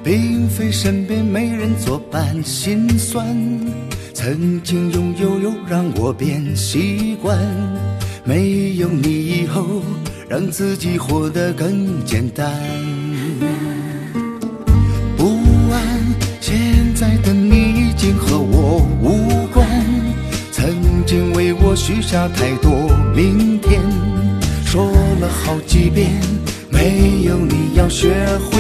并非身边没人作伴心酸，曾经拥有又让我变习惯，没有你以后让自己活得更简单。不安，现在的你已经和我无关，曾经为我许下太多明天，说了好几遍，没有你要学会